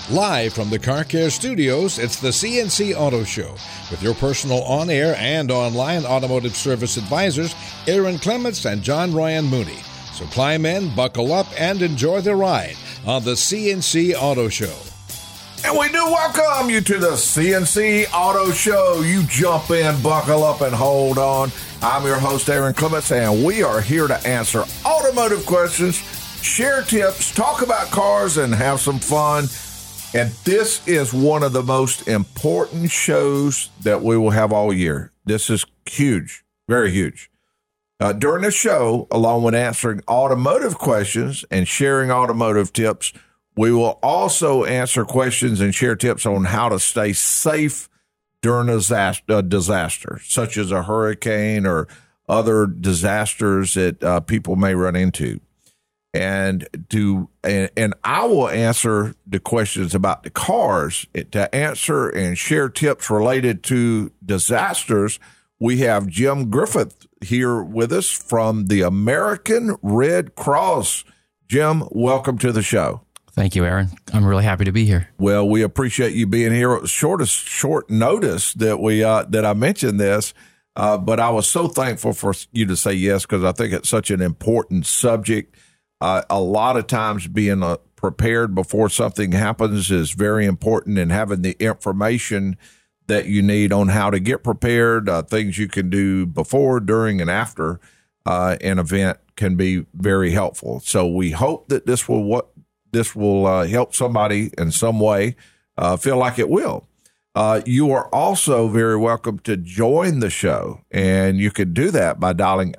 Live from the Car Care Studios, it's the CNC Auto Show with your personal on-air and online automotive service advisors, Aaron Clements and John Ryan Mooney. So climb in, buckle up, and enjoy the ride on the CNC Auto Show. And we do welcome you to the CNC Auto Show. You jump in, buckle up, and hold on. I'm your host, Aaron Clements, and we are here to answer automotive questions, share tips, talk about cars, and have some fun. And this is one of the most important shows that we will have all year. This is huge, very huge. During the show, along with answering automotive questions and sharing automotive tips, we will also answer questions and share tips on how to stay safe during a disaster, such as a hurricane or other disasters that people may run into. And I will answer the questions about the cars. To answer and share tips related to disasters, we have Jim Griffith here with us from the American Red Cross. Jim, welcome to the show. Thank you, Aaron. I'm really happy to be here. Well, we appreciate you being here. It was short notice that I mentioned this, but I was so thankful for you to say yes, because I think it's such an important subject. A lot of times being prepared before something happens is very important, and having the information that you need on how to get prepared, things you can do before, during, and after an event can be very helpful. So we hope that this will help somebody in some way, feel like it will. You are also very welcome to join the show, and you can do that by dialing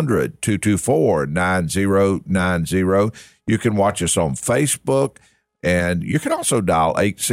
800-224-9090. You can watch us on Facebook, and you can also dial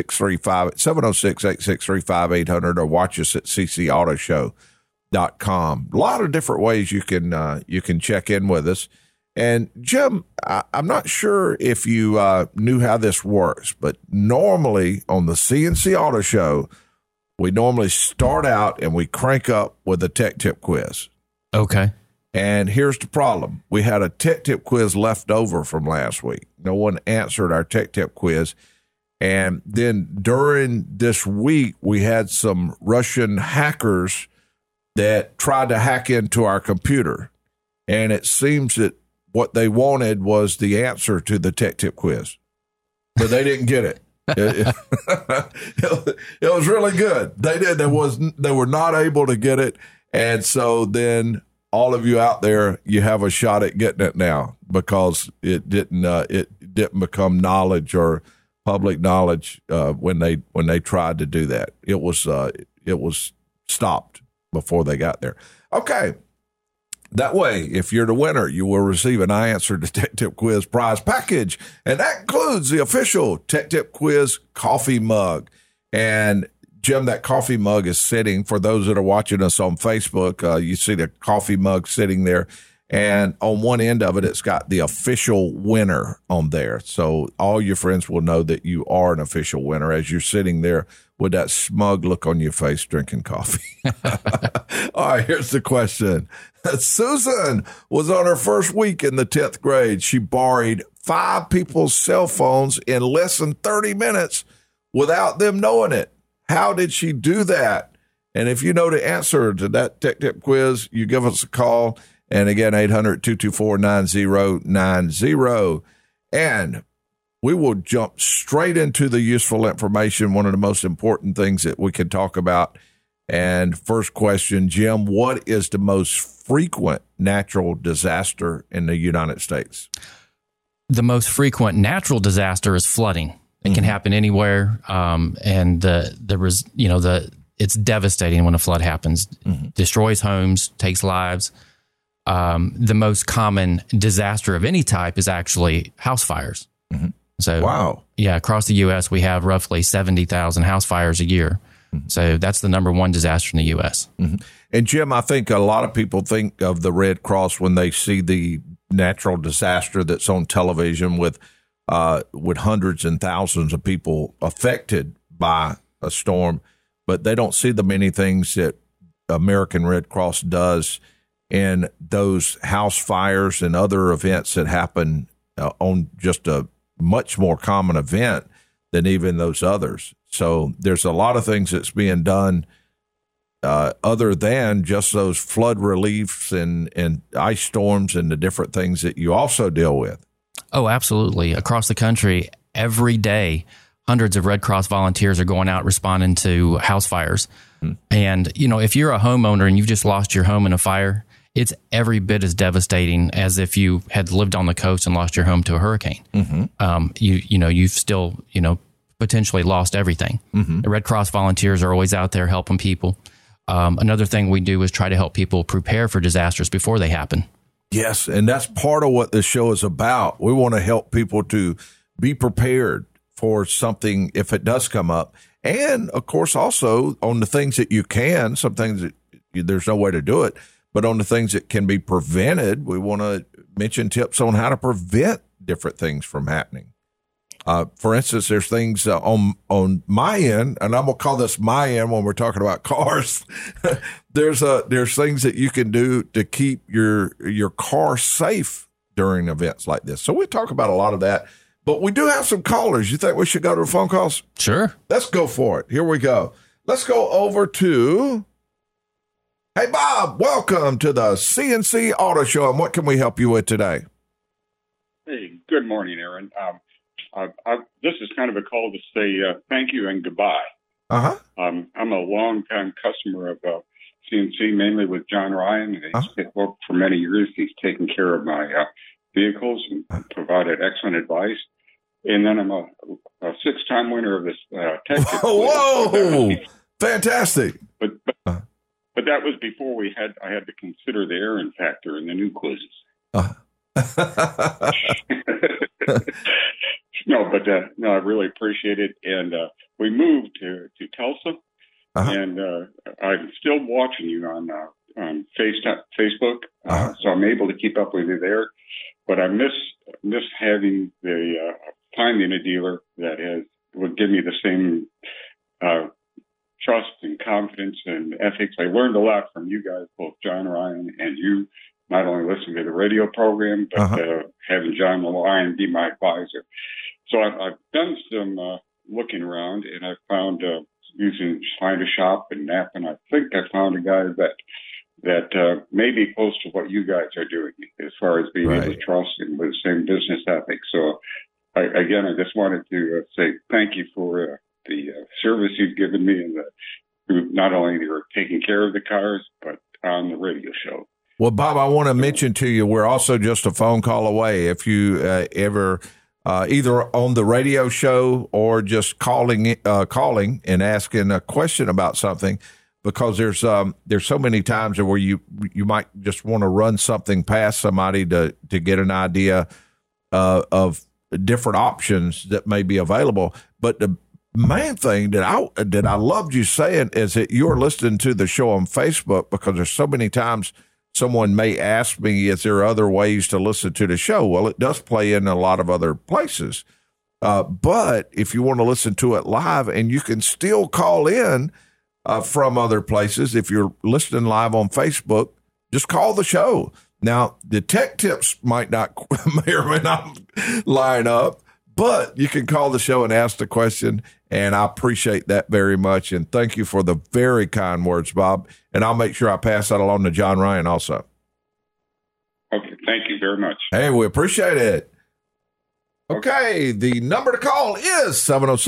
706-863-5800 or watch us at ccautoshow.com. A lot of different ways you can check in with us. And Jim, I'm not sure if you knew how this works, but normally on the CNC Auto Show, we normally start out and we crank up with a tech tip quiz. Okay. And here's the problem. We had a tech tip quiz left over from last week. No one answered our tech tip quiz. And then during this week, we had some Russian hackers that tried to hack into our computer. And it seems that what they wanted was the answer to the tech tip quiz, but they didn't get it. It was really good. They were not able to get it. And so then all of you out there, you have a shot at getting it now, because it didn't become knowledge or public knowledge when they tried to do that. It was stopped before they got there. Okay. That way, if you're the winner, you will receive an I Answered the Tech Tip Quiz prize package, and that includes the official Tech Tip Quiz coffee mug. And Jim, that coffee mug is sitting, for those that are watching us on Facebook, you see the coffee mug sitting there, and on one end of it, it's got the official winner on there. So all your friends will know that you are an official winner as you're sitting there with that smug look on your face drinking coffee. All right, here's the question. Susan was on her first week in the 10th grade. She borrowed 5 people's cell phones in less than 30 minutes without them knowing it. How did she do that? And if you know the answer to that tech tip quiz, you give us a call. And again, 800-224-9090. And we will jump straight into the useful information, one of the most important things that we can talk about. And first question, Jim, what is the most frequent natural disaster in the United States? The most frequent natural disaster is flooding. It can happen anywhere, and it's devastating when a flood happens. Destroys homes, takes lives. The most common disaster of any type is actually house fires. So, wow. Yeah, across the U.S., we have roughly 70,000 house fires a year. So that's the number one disaster in the U.S. And Jim, I think a lot of people think of the Red Cross when they see the natural disaster that's on television with hundreds and thousands of people affected by a storm, but they don't see the many things that American Red Cross does in those house fires and other events that happen on just a much more common event than even those others. So there's a lot of things that's being done other than just those flood reliefs and ice storms and the different things that you also deal with. Oh, absolutely. Across the country, every day, hundreds of Red Cross volunteers are going out responding to house fires. And, if you're a homeowner and you've just lost your home in a fire, it's every bit as devastating as if you had lived on the coast and lost your home to a hurricane. You've still, potentially lost everything. The Red Cross volunteers are always out there helping people. Another thing we do is try to help people prepare for disasters before they happen. Yes, and that's part of what this show is about. We want to help people to be prepared for something if it does come up. And, of course, also on the things that you can, some things that there's no way to do it, but on the things that can be prevented, we want to mention tips on how to prevent different things from happening. For instance, there's things on my end, and I'm going to call this my end when we're talking about cars. There's things that you can do to keep your car safe during events like this. So we talk about a lot of that, but we do have some callers. You think we should go to the phone calls? Sure. Let's go for it. Here we go. Let's go over to, hey, Bob, welcome to the CNC Auto Show, and what can we help you with today? Hey, good morning, Aaron. This is kind of a call to say thank you and goodbye. I'm a long-time customer of CNC, mainly with John Ryan. He's worked for many years. He's taken care of my vehicles and provided excellent advice. And then I'm a six-time winner of this tech. Whoa! Fantastic. But that was before I had to consider the Aaron factor in the new quizzes. No, I really appreciate it. And we moved to Tulsa, and I'm still watching you on Facebook, so I'm able to keep up with you there. But I miss having finding a dealer that would give me the same trust and confidence and ethics. I learned a lot from you guys, both John Ryan and you. Not only listening to the radio program, but having John Ryan be my advisor. So I've done some looking around, and I found using Find a Shop and Napa, and I think I found a guy that may be close to what you guys are doing as far as being able to trust and with the same business ethics. So I just wanted to say thank you for the service you've given me, and not only you're taking care of the cars, but on the radio show. Well, Bob, I want to mention to you, we're also just a phone call away. If you ever either on the radio show or just calling and asking a question about something, because there's so many times where you might just want to run something past somebody to get an idea of different options that may be available. But the main thing that I loved you saying is that you're listening to the show on Facebook, because there's so many times someone may ask me, is there other ways to listen to the show? Well, it does play in a lot of other places. But if you want to listen to it live, and you can still call in from other places, if you're listening live on Facebook, just call the show. Now, the tech tips may or may not line up, but you can call the show and ask the question, and I appreciate that very much. And thank you for the very kind words, Bob. And I'll make sure I pass that along to John Ryan also. Okay, thank you very much. Hey, we appreciate it. Okay, the number to call is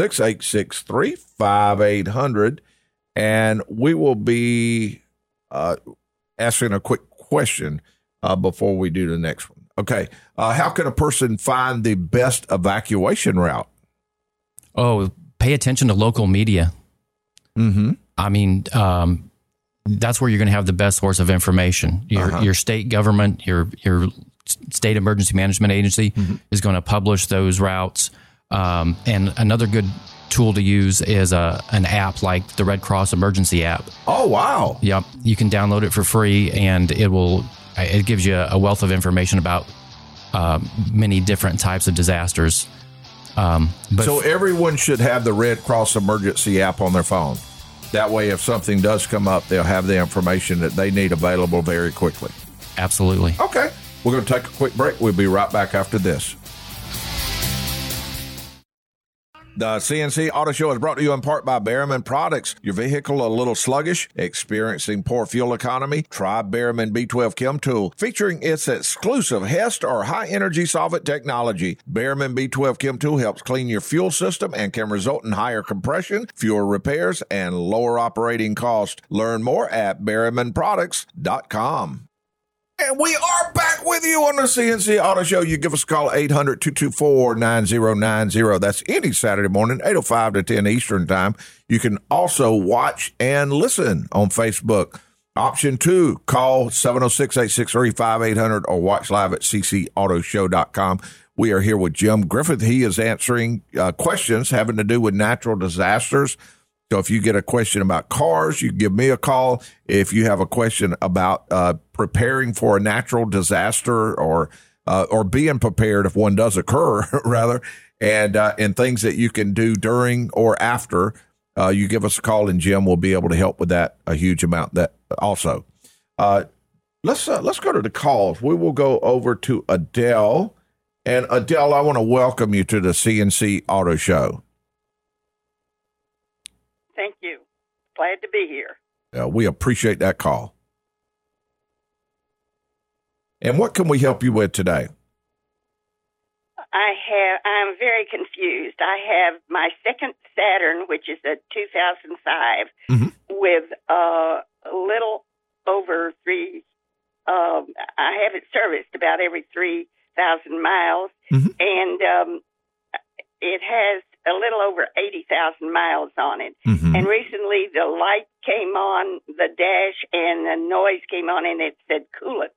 706-863-5800, and we will be asking a quick question before we do the next one. Okay, how can a person find the best evacuation route? Oh, pay attention to local media. Mm-hmm. I mean, that's where you're going to have the best source of information. Your state government, your state emergency management agency is going to publish those routes. And another good tool to use is an app like the Red Cross Emergency app. Oh, wow. Yep. You can download it for free, and it gives you a wealth of information about many different types of disasters. So everyone should have the Red Cross Emergency app on their phone. That way, if something does come up, they'll have the information that they need available very quickly. Absolutely. Okay. We're going to take a quick break. We'll be right back after this. The CNC Auto Show is brought to you in part by Berryman Products. Your vehicle a little sluggish, experiencing poor fuel economy? Try Berryman B12 Chem Tool, featuring its exclusive HEST or high-energy solvent technology. Berryman B12 Chem Tool helps clean your fuel system and can result in higher compression, fewer repairs, and lower operating cost. Learn more at BerrymanProducts.com. And we are back with you on the CNC Auto Show. You give us a call, 800-224-9090. That's any Saturday morning, 8:05 to 10 Eastern Time. You can also watch and listen on Facebook. Option 2, call 706-863-5800 or watch live at ccautoshow.com. We are here with Jim Griffith. He is answering questions having to do with natural disasters. So if you get a question about cars, you give me a call. If you have a question about preparing for a natural disaster or being prepared if one does occur, rather, and things that you can do during or after, you give us a call, and Jim will be able to help with that a huge amount. That also. Let's go to the calls. We will go over to Adele, and Adele, I want to welcome you to the CNC Auto Show. Thank you. Glad to be here. We appreciate that call. And what can we help you with today? I'm very confused. I have my second Saturn, which is a 2005, with a little over I have it serviced about every 3,000 miles, and it has a little over 80,000 miles on it. And recently the light came on the dash and the noise came on and it said coolant.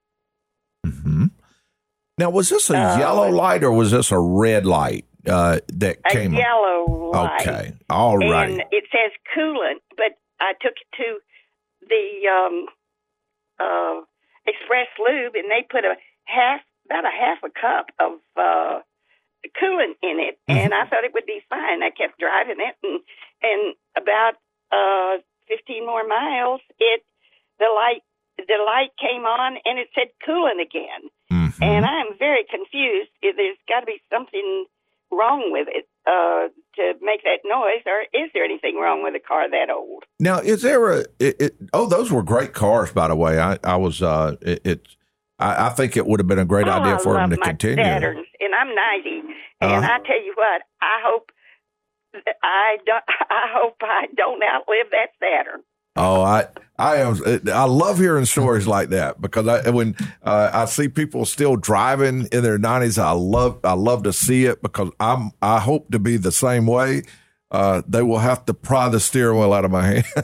Now, was this a yellow light or was this a red light that came on? A yellow light. Okay. All right. And it says coolant, but I took it to the Express Lube and they put about a half a cup of coolant in it, and I thought it would be fine. I kept driving it, and about 15 more miles, the light came on, and it said coolant again. And I'm very confused. There's got to be something wrong with it to make that noise, or is there anything wrong with a car that old? Now, is there those were great cars, by the way. I think it would have been a great idea for them to continue. Saturns, and I'm 90, and I tell you what, I hope I don't outlive that Saturn. Oh, I love hearing stories like that because when I see people still driving in their 90s, I love to see it because I hope to be the same way. They will have to pry the steering wheel out of my hand.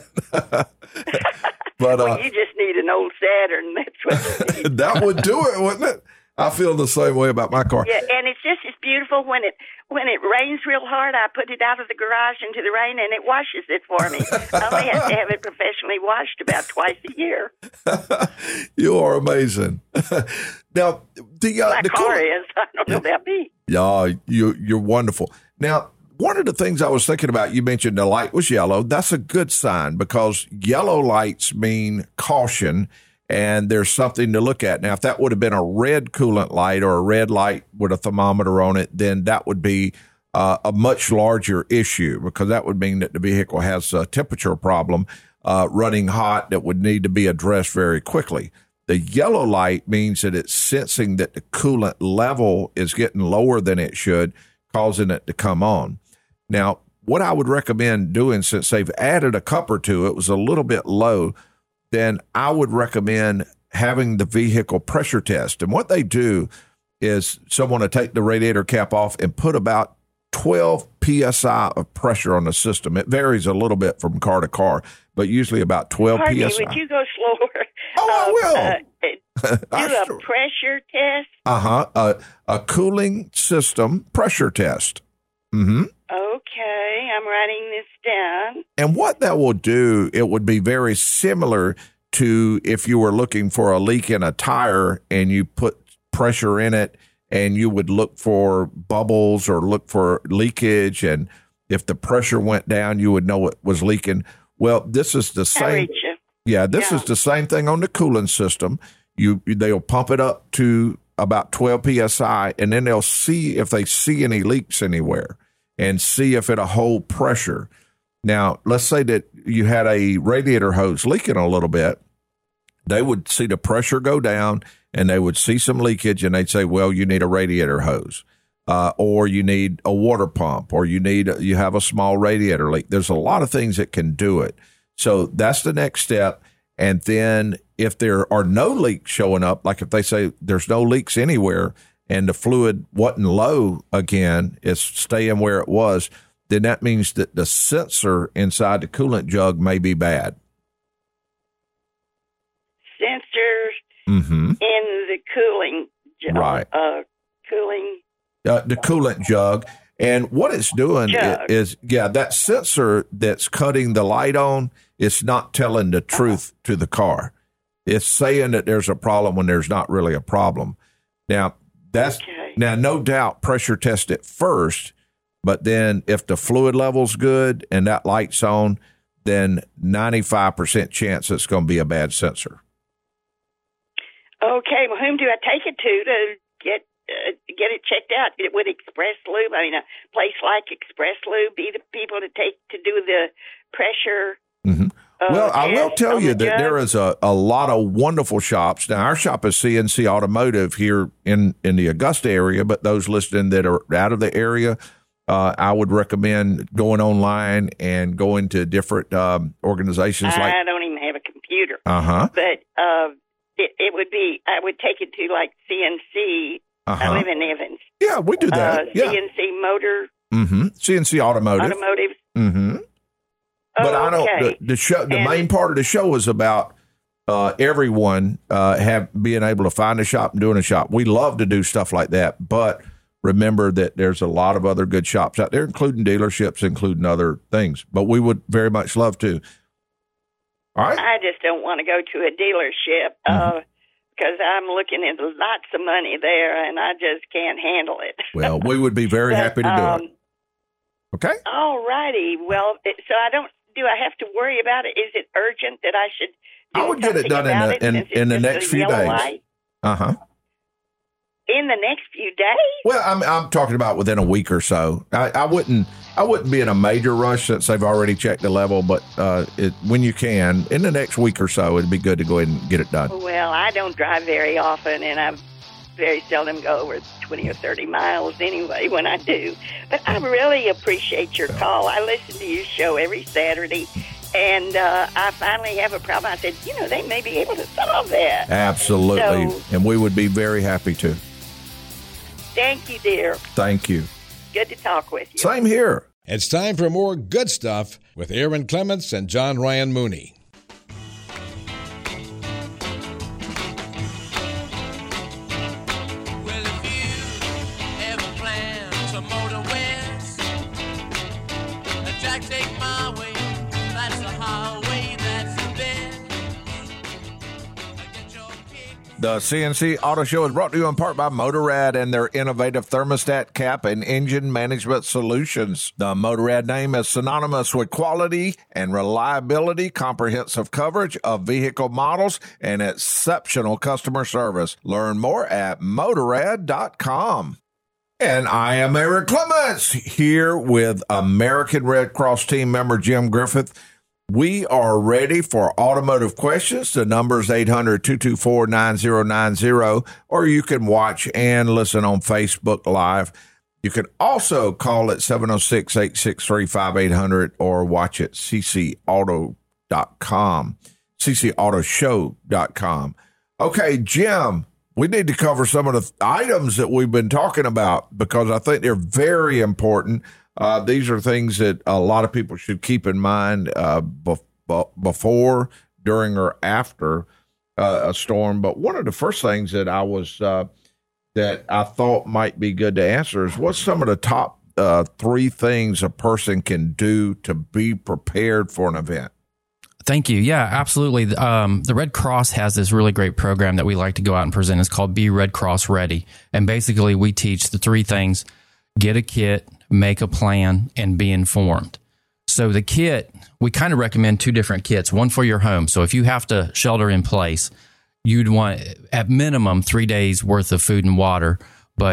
But you just need an old Saturn. That's what you need. That would do it, wouldn't it? I feel the same way about my car. Yeah, and it's just as beautiful when it rains real hard. I put it out of the garage into the rain, and it washes it for me. I only have to have it professionally washed about twice a year. You are amazing. Now, my car is. I don't know about me. Yeah, you're wonderful. Now, one of the things I was thinking about, you mentioned the light was yellow. That's a good sign because yellow lights mean caution. And there's something to look at. Now, if that would have been a red coolant light or a red light with a thermometer on it, then that would be a much larger issue because that would mean that the vehicle has a temperature problem running hot that would need to be addressed very quickly. The yellow light means that it's sensing that the coolant level is getting lower than it should, causing it to come on. Now, what I would recommend doing, since they've added a cup or two, it was a little bit low, then I would recommend having the vehicle pressure test. And what they do is someone will take the radiator cap off and put about 12 PSI of pressure on the system. It varies a little bit from car to car, but usually about 12 Pardon PSI. Me, would you go slower? Oh, I will. Do a pressure test? A cooling system pressure test. Okay, I'm writing this down. And what that will do, it would be very similar to if you were looking for a leak in a tire and you put pressure in it and you would look for bubbles or look for leakage. And if the pressure went down, you would know it was leaking. Well, this is the same. Yeah, this is the same thing on the cooling system. They'll pump it up to about 12 PSI and then they'll see if they see any leaks anywhere. and see if it'll hold pressure. Now, let's say that you had a radiator hose leaking a little bit. They would see the pressure go down, and they would see some leakage, and they'd say, well, you need a radiator hose, or you need a water pump, or you have a small radiator leak. There's a lot of things that can do it. So that's the next step. And then if there are no leaks showing up, like if they say there's no leaks anywhere and the fluid wasn't low again, it's staying where it was, then that means that the sensor inside the coolant jug may be bad. Sensors in the cooling jug. Right. The coolant jug. And what it's doing is, that sensor that's cutting the light on, it's not telling the truth to the car. It's saying that there's a problem when there's not really a problem. Now, now, no doubt, pressure test it first, but then if the fluid level's good and that light's on, then 95% chance it's going to be a bad sensor. Okay, well, whom do I take it to get it checked out? Would Express Lube, a place like Express Lube, be the people to do the pressure? Mm-hmm. Well, I will tell you that there is a lot of wonderful shops. Now, our shop is CNC Automotive here in the Augusta area, but those listening that are out of the area, I would recommend going online and going to different organizations. I don't even have a computer. But it would be, I would take it to like CNC. I live in Evans. Yeah, we do that. CNC Motor. CNC Automotive. But I don't. The show, the main part of the show is about everyone being able to find a shop and doing a shop. We love to do stuff like that, but remember that there's a lot of other good shops out there, including dealerships, including other things. But we would very much love to. All right. I just don't want to go to a dealership because I'm looking at lots of money there, and I just can't handle it. Well, we would be very happy to do it. Okay. All righty. Well, so do I have to worry about it? Is it urgent that I should do I would get it done in the next few days. Light? In the next few days? Well, I'm talking about within a week or so. I wouldn't be in a major rush since they've already checked the level, but when you can, in the next week or so, it'd be good to go ahead and get it done. Well, I don't drive very often, and I very seldom go over 20 or 30 miles anyway when I do. But I really appreciate your call. I listen to your show every Saturday, and I finally have a problem. I said, they may be able to solve that. Absolutely. And we would be very happy to. Thank you, dear. Thank you. Good to talk with you. Same here. It's time for more good stuff with Aaron Clements and John Ryan Mooney. The CNC Auto Show is brought to you in part by Motorrad and their innovative thermostat cap and engine management solutions. The Motorrad name is synonymous with quality and reliability, comprehensive coverage of vehicle models, and exceptional customer service. Learn more at Motorrad.com. And I am Aaron Clements here with American Red Cross team member Jim Griffith. We are ready for automotive questions. The number is 800-224-9090, or you can watch and listen on Facebook Live. You can also call at 706-863-5800 or watch at ccauto.com, ccautoshow.com. Okay, Jim, we need to cover some of the items that we've been talking about because I think they're very important. These are things that a lot of people should keep in mind before, during, or after a storm. But one of the first things that that I thought might be good to answer is what's some of the top three things a person can do to be prepared for an event? Thank you. Yeah, absolutely. The Red Cross has this really great program that we like to go out and present. It's called Be Red Cross Ready. And basically we teach the three things: get a kit, make a plan, and be informed. So the kit, we kind of recommend two different kits, one for your home. So if you have to shelter in place, you'd want at minimum 3 days worth of food and water. But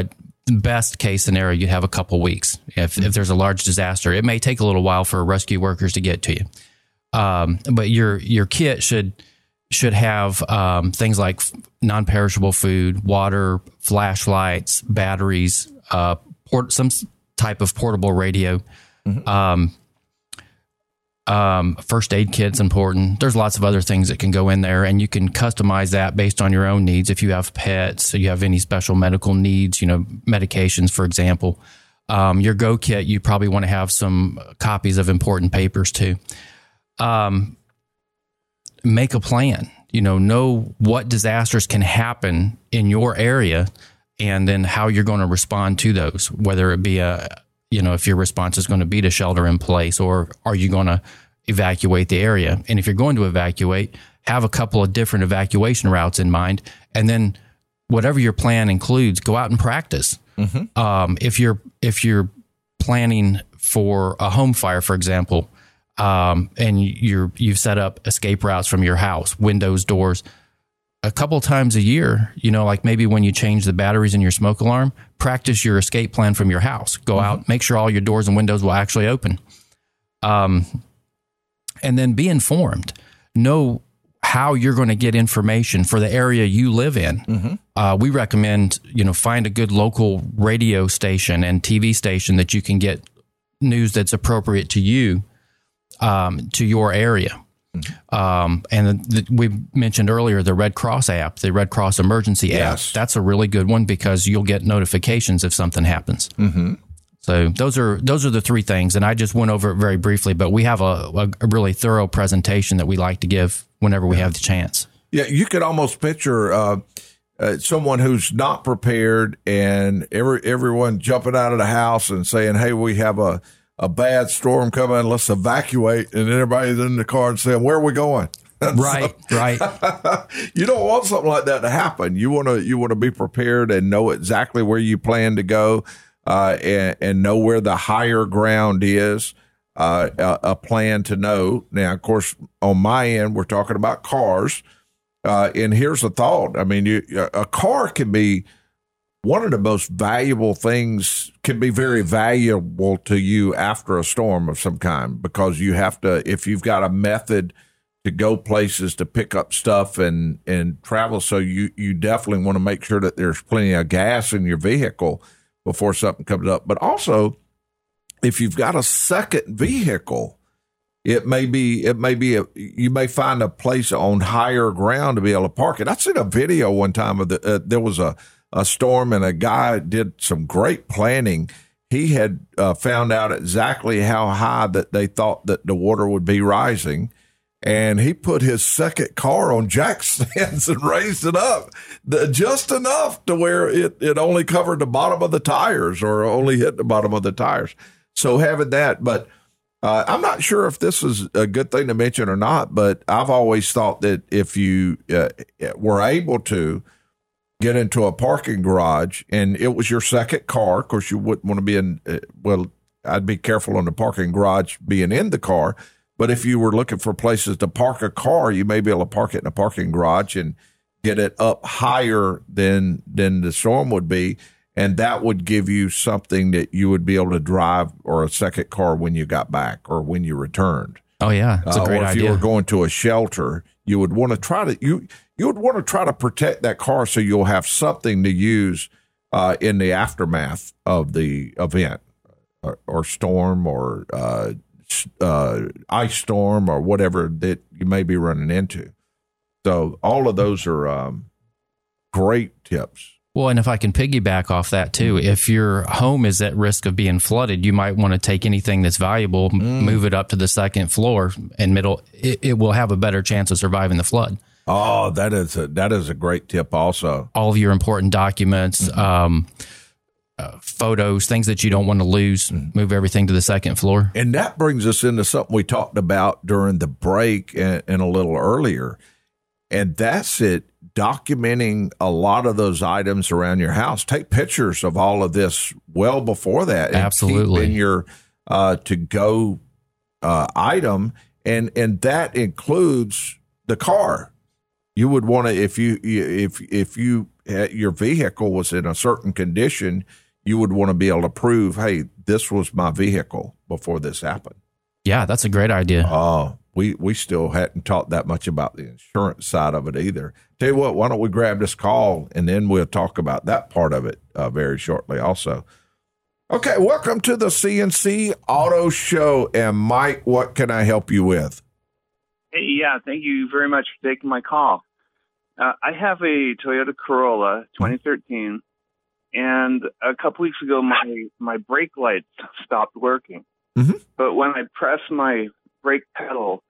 best case scenario, you have a couple weeks. If there's a large disaster, it may take a little while for rescue workers to get to you. But your kit should have things like non-perishable food, water, flashlights, batteries, some type of portable radio. First aid kit's important. There's lots of other things that can go in there, and you can customize that based on your own needs. If you have pets, you have any special medical needs, medications, for example. Your Go kit, you probably want to have some copies of important papers too. Make a plan, know what disasters can happen in your area and then how you're going to respond to those, whether it be if your response is going to be to shelter in place, or are you going to evacuate the area? And if you're going to evacuate, have a couple of different evacuation routes in mind. And then whatever your plan includes, go out and practice. If you're planning for a home fire, for example, and you've set up escape routes from your house, windows, doors, a couple times a year, like maybe when you change the batteries in your smoke alarm, practice your escape plan from your house. Go out, make sure all your doors and windows will actually open. And then be informed. Know how you're going to get information for the area you live in. We recommend, find a good local radio station and TV station that you can get news that's appropriate to you, to your area. We mentioned earlier the Red Cross app, the Red Cross Emergency app. That's a really good one because you'll get notifications if something happens. So those are the three things, and I just went over it very briefly. But we have a really thorough presentation that we like to give whenever we have the chance. Yeah, you could almost picture someone who's not prepared, and everyone jumping out of the house and saying, "Hey, we have a bad storm coming, let's evacuate," and everybody's in the car and saying, "Where are we going?" Right. You don't want something like that to happen. You want to be prepared and know exactly where you plan to go, and know where the higher ground is. A plan to know. Now, of course, on my end, we're talking about cars, and here's a thought. I mean, a car can be one of the most valuable things, can be very valuable to you after a storm of some kind, because you have to, if you've got a method to go places to pick up stuff and travel. So you definitely want to make sure that there's plenty of gas in your vehicle before something comes up. But also, if you've got a second vehicle, you may find a place on higher ground to be able to park it. I seen a video one time of there was a storm, and a guy did some great planning. He had found out exactly how high that they thought that the water would be rising, and he put his second car on jack stands and raised it up just enough to where it only covered the bottom of the tires, or only hit the bottom of the tires. So having that, but I'm not sure if this is a good thing to mention or not, but I've always thought that if you were able to get into a parking garage and it was your second car, of course you wouldn't want to be in, I'd be careful on the parking garage being in the car, but if you were looking for places to park a car, you may be able to park it in a parking garage and get it up higher than the storm would be. And that would give you something that you would be able to drive, or a second car when you got back or when you returned. Oh yeah, it's a great idea. If you were going to a shelter, you would want to try to you would want to try to protect that car so you'll have something to use in the aftermath of the event, or storm, or ice storm, or whatever that you may be running into. So all of those are great tips. Well, and if I can piggyback off that too, if your home is at risk of being flooded, you might want to take anything that's valuable, move it up to the second floor, and it will have a better chance of surviving the flood. Oh, that is a great tip also. All of your important documents, photos, things that you don't want to lose, move everything to the second floor. And that brings us into something we talked about during the break and a little earlier, and that's it. Documenting a lot of those items around your house. Take pictures of all of this well before that. And absolutely. Keep in your to-go item, and that includes the car. You would want to, if your vehicle was in a certain condition, you would want to be able to prove, hey, this was my vehicle before this happened. Yeah, that's a great idea. We still hadn't talked that much about the insurance side of it either. Tell you what, why don't we grab this call and then we'll talk about that part of it very shortly also. Okay, welcome to the CNC Auto Show. And Mike, what can I help you with? Hey, yeah, thank you very much for taking my call. I have a Toyota Corolla 2013, and a couple weeks ago my brake lights stopped working. Mm-hmm. But when I press my brake pedal,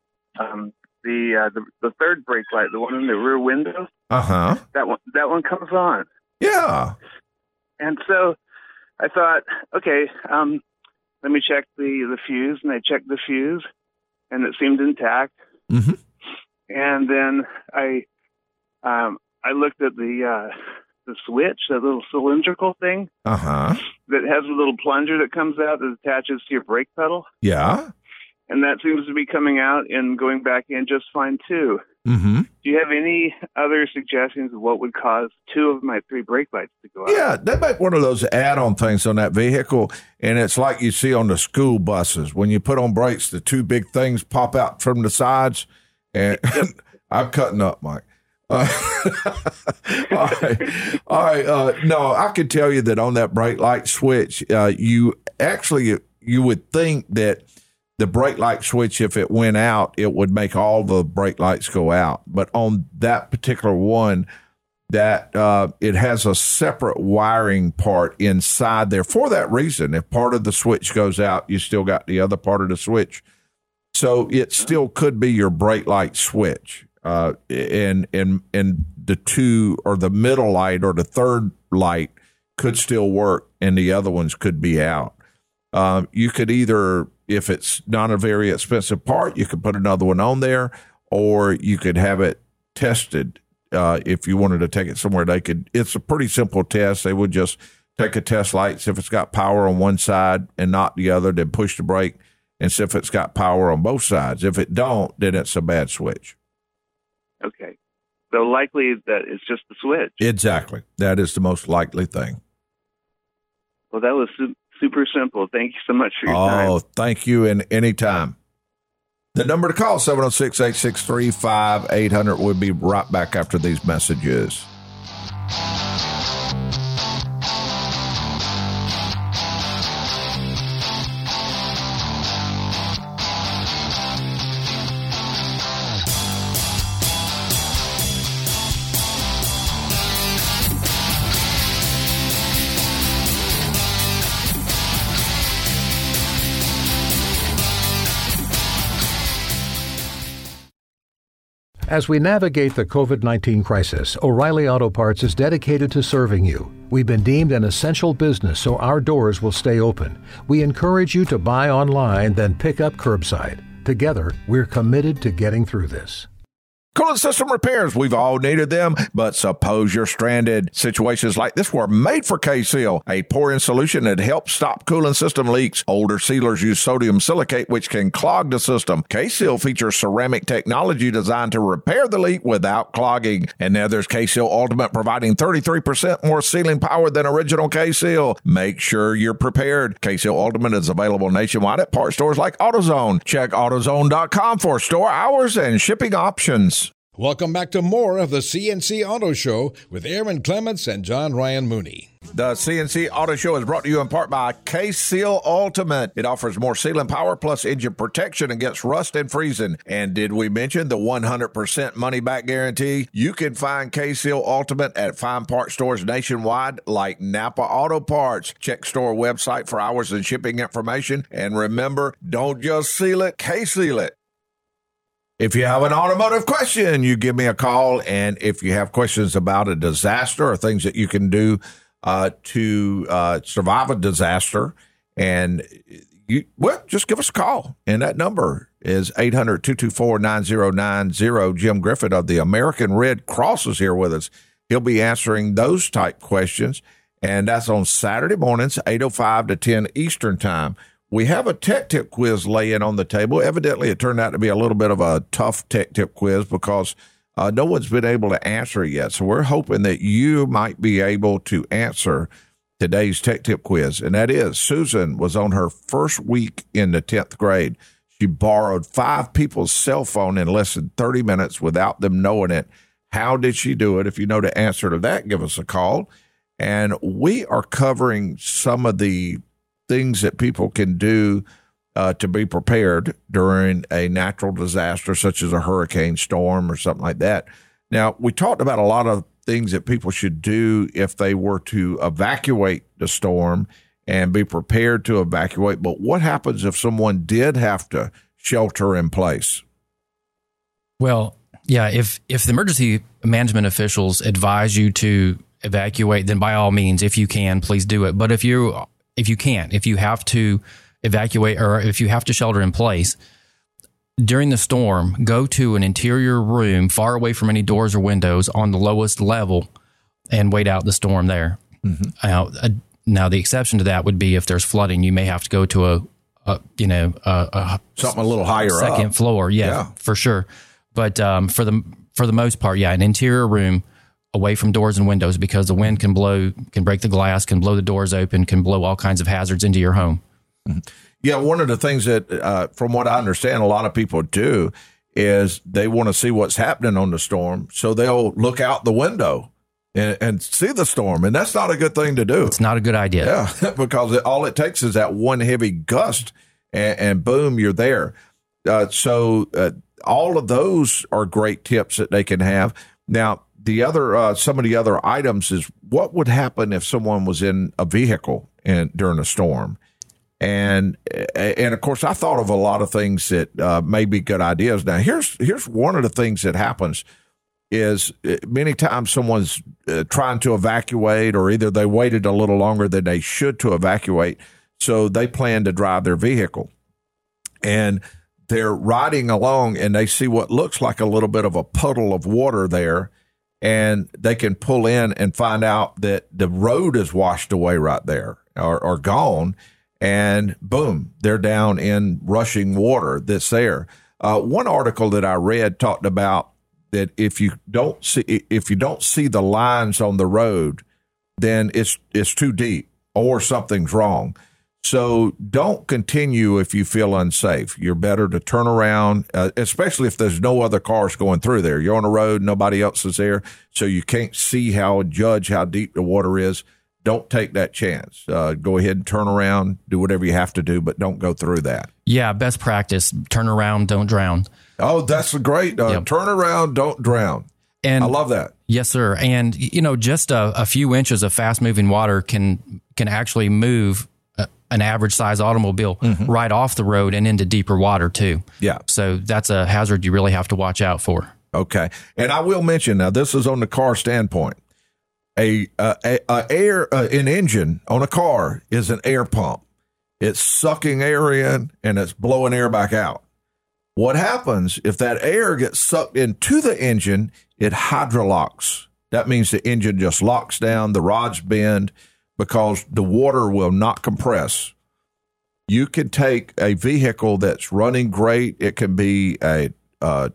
the third brake light, the one in the rear window, that one comes on. Yeah. And so I thought, okay, let me check the fuse, and I checked the fuse, and it seemed intact. Mm-hmm. And then I looked at the switch, that little cylindrical thing that has a little plunger that comes out that attaches to your brake pedal. Yeah. And that seems to be coming out and going back in just fine, too. Mm-hmm. Do you have any other suggestions of what would cause 2 of my 3 brake lights to go out? Yeah, they make one of those add-on things on that vehicle, and it's like you see on the school buses. When you put on brakes, the 2 big things pop out from the sides. And I'm cutting up, Mike. All right. No, I can tell you that on that brake light switch, you would think that the brake light switch, if it went out, it would make all the brake lights go out. But on that particular one, that it has a separate wiring part inside there for that reason. If part of the switch goes out, you still got the other part of the switch. So it still could be your brake light switch. And the 2 or the middle light or the third light could still work and the other ones could be out. You could either, if it's not a very expensive part, you could put another one on there, or you could have it tested. If you wanted to take it somewhere, it's a pretty simple test. They would just take a test light, see if it's got power on one side and not the other, then push the brake and see if it's got power on both sides. If it don't, then it's a bad switch. Okay. So likely that it's just the switch. Exactly. That is the most likely thing. Well, that was super simple. Thank you so much for your time. Oh, thank you, and anytime. The number to call, 706-863-5800. We'll be right back after these messages. As we navigate the COVID-19 crisis, O'Reilly Auto Parts is dedicated to serving you. We've been deemed an essential business, so our doors will stay open. We encourage you to buy online, then pick up curbside. Together, we're committed to getting through this. Cooling system repairs, we've all needed them, but suppose you're stranded. Situations like this were made for K-Seal, a pour-in solution that helps stop cooling system leaks. Older sealers use sodium silicate, which can clog the system. K-Seal features ceramic technology designed to repair the leak without clogging. And now there's K-Seal Ultimate, providing 33% more sealing power than original K-Seal. Make sure you're prepared. K-Seal Ultimate is available nationwide at part stores like AutoZone. Check AutoZone.com for store hours and shipping options. Welcome back to more of the CNC Auto Show with Aaron Clements and John Ryan Mooney. The CNC Auto Show is brought to you in part by K-Seal Ultimate. It offers more sealing power plus engine protection against rust and freezing. And did we mention the 100% money-back guarantee? You can find K-Seal Ultimate at fine part stores nationwide like Napa Auto Parts. Check store website for hours and shipping information. And remember, don't just seal it, K-Seal it. If you have an automotive question, you give me a call. And if you have questions about a disaster or things that you can do to survive a disaster, and just give us a call. And that number is 800-224-9090. Jim Griffith of the American Red Cross is here with us. He'll be answering those type questions. And that's on Saturday mornings, 8:05 to 10 Eastern time. We have a tech tip quiz laying on the table. Evidently, it turned out to be a little bit of a tough tech tip quiz because no one's been able to answer it yet. So we're hoping that you might be able to answer today's Tech Tip quiz, and that is Susan was on her first week in the 10th grade. She borrowed 5 people's cell phone in less than 30 minutes without them knowing it. How did she do it? If you know the answer to that, give us a call. And we are covering some of the things that people can do to be prepared during a natural disaster, such as a hurricane, storm, or something like that. Now, we talked about a lot of things that people should do if they were to evacuate the storm and be prepared to evacuate. But what happens if someone did have to shelter in place? Well, yeah, if the emergency management officials advise you to evacuate, then by all means, if you can, please do it. But if you can't, if you have to evacuate or if you have to shelter in place during the storm, go to an interior room far away from any doors or windows on the lowest level and wait out the storm there. Mm-hmm. Now, the exception to that would be if there's flooding, you may have to go to something a little higher second up. Floor. Yeah, for sure. But for the most part, an interior room away from doors and windows, because the wind can break the glass, can blow the doors open, can blow all kinds of hazards into your home. Mm-hmm. Yeah, one of the things that, from what I understand, a lot of people do is they want to see what's happening on the storm, so they'll look out the window and see the storm, and that's not a good thing to do. It's not a good idea. Yeah, because all it takes is that one heavy gust, and boom, you're there. So all of those are great tips that they can have. Now, the other some of the other items is what would happen if someone was in a vehicle during a storm. And of course, I thought of a lot of things that may be good ideas. Now, here's one of the things that happens is many times someone's trying to evacuate, or either they waited a little longer than they should to evacuate, so they plan to drive their vehicle. And they're riding along, and they see what looks like a little bit of a puddle of water there, and they can pull in and find out that the road is washed away right there or gone. And boom, they're down in rushing water that's there. One article that I read talked about that if you don't see the lines on the road, then it's too deep or something's wrong. So don't continue if you feel unsafe. You're better to turn around, especially if there's no other cars going through there. You're on the road, nobody else is there, so you can't judge how deep the water is. Don't take that chance. Go ahead and turn around, do whatever you have to do, but don't go through that. Yeah, best practice, turn around, don't drown. Oh, that's great. Yep. Turn around, don't drown. And I love that. Yes, sir. And, just a few inches of fast-moving water can actually move an average-size automobile right off the road and into deeper water, too. Yeah. So that's a hazard you really have to watch out for. Okay. And I will mention, now, this is on the car standpoint. An engine on a car is an air pump. It's sucking air in and it's blowing air back out. What happens if that air gets sucked into the engine? It hydrolocks. That means the engine just locks down, the rods bend, because the water will not compress. You can take a vehicle that's running great. It can be a $50,000,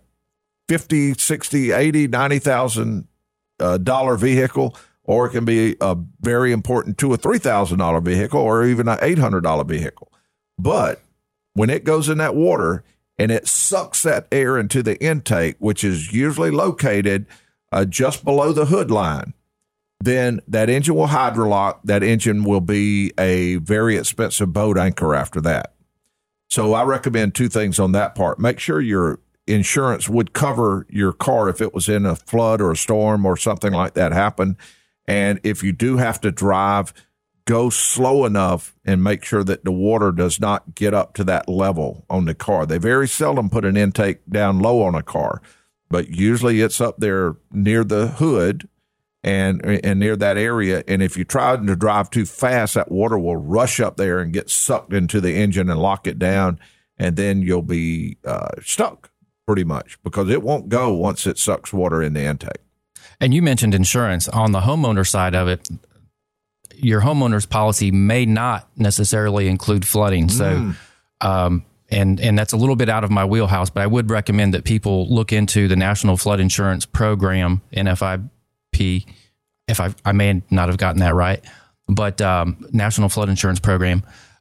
$60,000, $80,000, $90,000 vehicle, or it can be a very important $2,000 or $3,000 vehicle, or even an $800 vehicle. But when it goes in that water and it sucks that air into the intake, which is usually located just below the hood line, then that engine will hydrolock. That engine will be a very expensive boat anchor after that. So I recommend 2 things on that part. Make sure your insurance would cover your car if it was in a flood or a storm or something like that happened. And if you do have to drive, go slow enough and make sure that the water does not get up to that level on the car. They very seldom put an intake down low on a car, but usually it's up there near the hood and near that area. And if you try to drive too fast, that water will rush up there and get sucked into the engine and lock it down. And then you'll be stuck pretty much, because it won't go once it sucks water in the intake. And you mentioned insurance. On the homeowner side of it, your homeowner's policy may not necessarily include flooding. So, and that's a little bit out of my wheelhouse, but I would recommend that people look into the National Flood Insurance Program, NFIP, if I may not have gotten that right. but National Flood Insurance Program,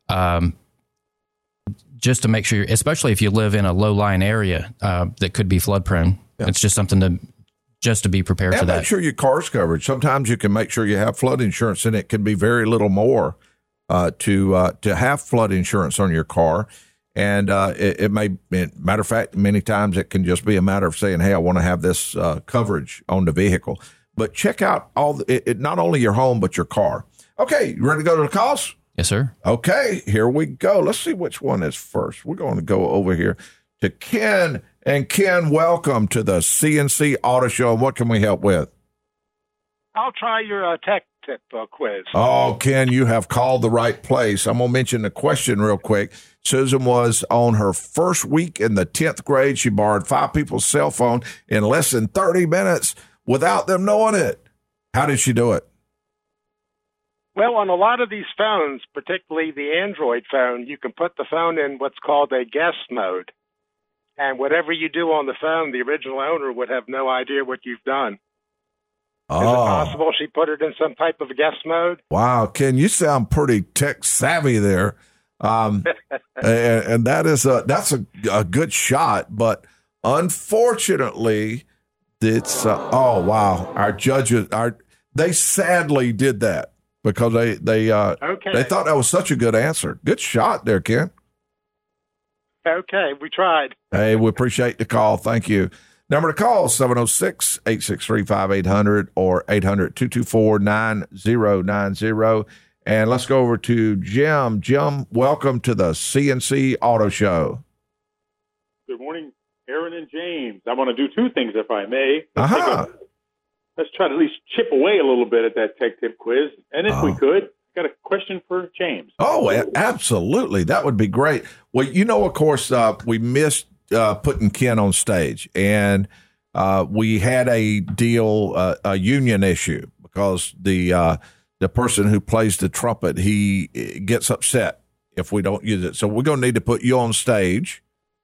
just to make sure, especially if you live in a low-lying area that could be flood prone. Yeah. It's just something to be prepared for that. Make sure your car's covered. Sometimes you can make sure you have flood insurance, and it can be very little more to have flood insurance on your car. And it may, matter of fact, many times it can just be a matter of saying, hey, I want to have this coverage on the vehicle. But check out not only your home, but your car. Okay, you ready to go to the calls? Yes, sir. Okay, here we go. Let's see which one is first. We're going to go over here to Ken. And Ken, welcome to the CNC Auto Show. What can we help with? I'll try your tech tip quiz. Oh, Ken, you have called the right place. I'm going to mention the question real quick. Susan was on her first week in the 10th grade. She borrowed 5 people's cell phone in less than 30 minutes without them knowing it. How did she do it? Well, on a lot of these phones, particularly the Android phone, you can put the phone in what's called a guest mode. And whatever you do on the phone, the original owner would have no idea what you've done. Oh. Is it possible she put it in some type of guest mode? Wow, Ken, you sound pretty tech savvy there. And that's a good shot, but unfortunately, it's oh wow, our judges they sadly did that because they thought that was such a good answer. Good shot there, Ken. Okay, we tried. Hey, we appreciate the call. Thank you. Number to call, 706-863-5800 or 800-224-9090. And let's go over to Jim. Jim, welcome to the CNC Auto Show. Good morning, Aaron and James. I want to do 2 things, if I may. Let's try to at least chip away a little bit at that tech tip quiz. And if we could, got a question for James. Oh, absolutely. That would be great. Well, of course, we missed putting Ken on stage, and we had a a union issue because the person who plays the trumpet, he gets upset if we don't use it. So we're going to need to put you on stage.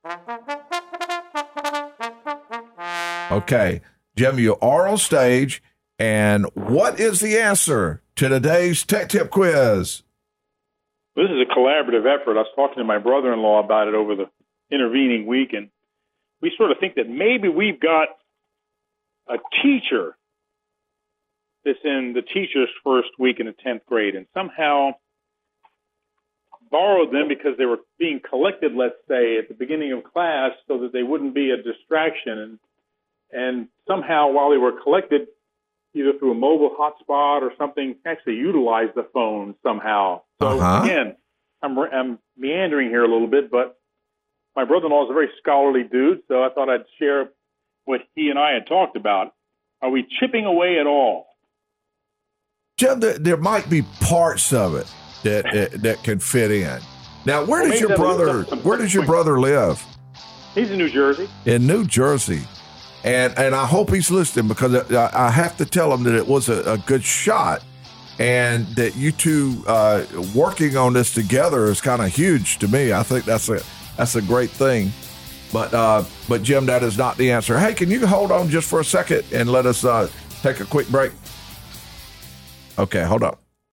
Okay. Jim, you are on stage, and what is the answer to today's Tech Tip quiz? This is a collaborative effort. I was talking to my brother-in-law about it over the intervening week, and we sort of think that maybe we've got a teacher that's in the teacher's first week in the 10th grade and somehow borrowed them because they were being collected, let's say, at the beginning of class so that they wouldn't be a distraction. And somehow while they were collected, either through a mobile hotspot or something, actually utilize the phone somehow. So again, I'm meandering here a little bit, but my brother-in-law is a very scholarly dude, so I thought I'd share what he and I had talked about. Are we chipping away at all? Jim, there might be parts of it that can fit in. Now, where does your brother live? He's in New Jersey. In New Jersey. And I hope he's listening because I have to tell him that it was a good shot and that you two working on this together is kind of huge to me. I think that's a great thing. But Jim, that is not the answer. Hey, can you hold on just for a second and let us take a quick break? Okay, hold on.